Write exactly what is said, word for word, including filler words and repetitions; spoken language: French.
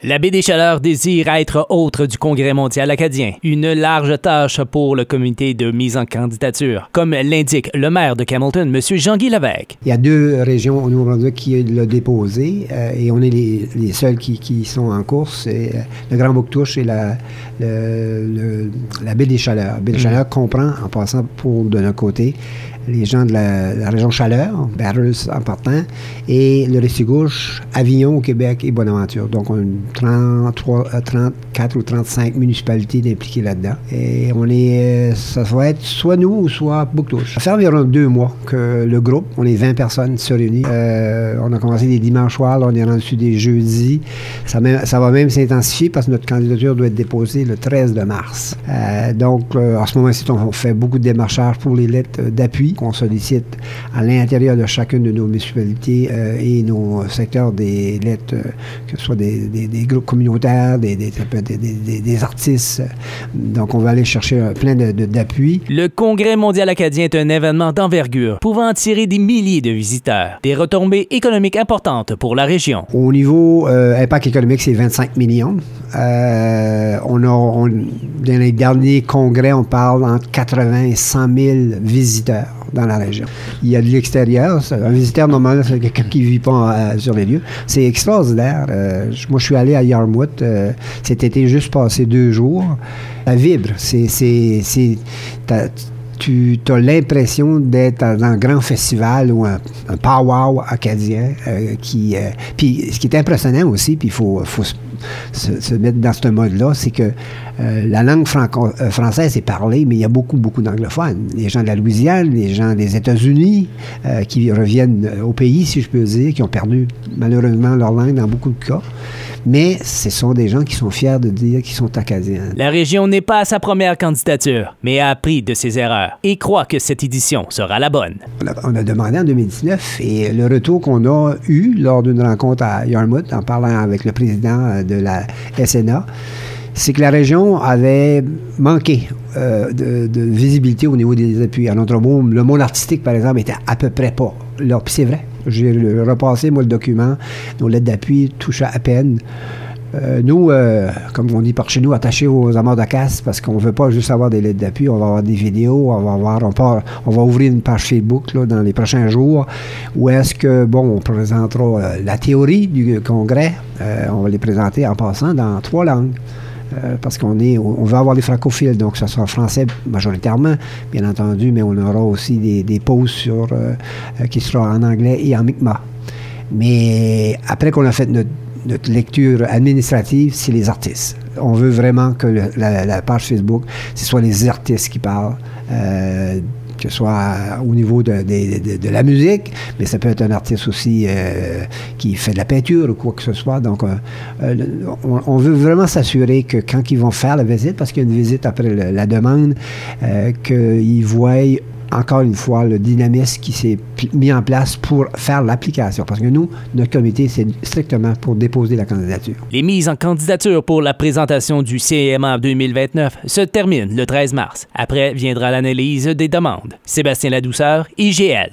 La baie des Chaleurs désire être hôte du Congrès mondial acadien, une large tâche pour le comité de mise en candidature, comme l'indique le maire de Campbellton, M. Jean-Guy Lévesque. Il y a deux régions au Nouveau-Brunswick qui l'ont déposé euh, et on est les, les seuls qui, qui sont en course. C'est euh, le Grand Bouctouche et la, le, le, la baie des Chaleurs. La baie des Chaleurs comprend, en passant pour de notre côté, les gens de la, la région Chaleur, Bathurst en partant, et le Restigouche, Avignon au Québec et Bonaventure. Donc, on a une trente-trois, trente-quatre ou trente-cinq municipalités impliquées là-dedans. Et on est, ça va être soit nous ou soit Bouctouche. Ça fait environ deux mois que le groupe, on est vingt personnes, se réunit. Euh, on a commencé les dimanches soirs, là, on est rendu des jeudis. Ça, même, ça va même s'intensifier parce que notre candidature doit être déposée le treize mars. Euh, donc, euh, en ce moment-ci, on fait beaucoup de démarchages pour les lettres d'appui qu'on sollicite à l'intérieur de chacune de nos municipalités euh, et nos secteurs des lettres, euh, que ce soit des, des, des groupes communautaires, des, des, des, des, des artistes. Donc, on va aller chercher euh, plein de, de, d'appui. Le Congrès mondial acadien est un événement d'envergure pouvant attirer des milliers de visiteurs. Des retombées économiques importantes pour la région. Au niveau euh, impact économique, c'est vingt-cinq millions. Euh, on a, on, dans les derniers congrès, on parle entre quatre-vingts et cent mille visiteurs dans la région. Il y a de l'extérieur. Un visiteur, normalement, c'est quelqu'un qui ne vit pas euh, sur les lieux. C'est extraordinaire. Euh, moi, je suis allé à Yarmouth euh, cet été, juste passé deux jours. Ça vibre. C'est... c'est, c'est tu as l'impression d'être dans un grand festival ou un, un pow-wow acadien. Euh, qui, euh, puis, ce qui est impressionnant aussi, puis il faut, faut se, se, se mettre dans ce mode-là, c'est que euh, la langue franco- euh, française est parlée, mais il y a beaucoup, beaucoup d'anglophones. Les gens de la Louisiane, les gens des États-Unis euh, qui reviennent au pays, si je peux dire, qui ont perdu malheureusement leur langue dans beaucoup de cas. Mais ce sont des gens qui sont fiers de dire qu'ils sont acadiens. La région n'est pas à sa première candidature, mais a appris de ses erreurs et croit que cette édition sera la bonne. On a, on a demandé en deux mille dix-neuf et le retour qu'on a eu lors d'une rencontre à Yarmouth, en parlant avec le président de la S N A, c'est que la région avait manqué euh, de, de visibilité au niveau des appuis. À notre mot, le monde artistique, par exemple, était à peu près pas là. Puis c'est vrai. J'ai repassé, moi, le document. Nos lettres d'appui touchent à peine. Euh, nous, euh, comme on dit par chez nous, attachés aux amarres de casse, parce qu'on ne veut pas juste avoir des lettres d'appui, on va avoir des vidéos, on va avoir, on, part, on va ouvrir une page Facebook là, dans les prochains jours, où est-ce que, bon, on présentera euh, la théorie du congrès, euh, on va les présenter en passant dans trois langues. Euh, parce qu'on est, on veut avoir des francophiles, donc ça sera français majoritairement, bien entendu, mais on aura aussi des, des pauses sur, euh, euh, qui sera en anglais et en Mi'kmaq. Mais après qu'on a fait notre, notre lecture administrative, c'est les artistes. On veut vraiment que le, la, la page Facebook, ce soit les artistes qui parlent, euh, que ce soit au niveau de, de, de, de la musique, mais ça peut être un artiste aussi euh, qui fait de la peinture ou quoi que ce soit. Donc, euh, euh, on, on veut vraiment s'assurer que quand ils vont faire la visite, parce qu'il y a une visite après le, la demande, euh, qu'ils voient encore une fois le dynamisme qui s'est mis en place pour faire l'application. Parce que nous, notre comité, c'est strictement pour déposer la candidature. Les mises en candidature pour la présentation du C M A deux mille vingt-neuf se terminent le treize mars. Après viendra l'analyse des demandes. Sébastien Ladouceur, I G L.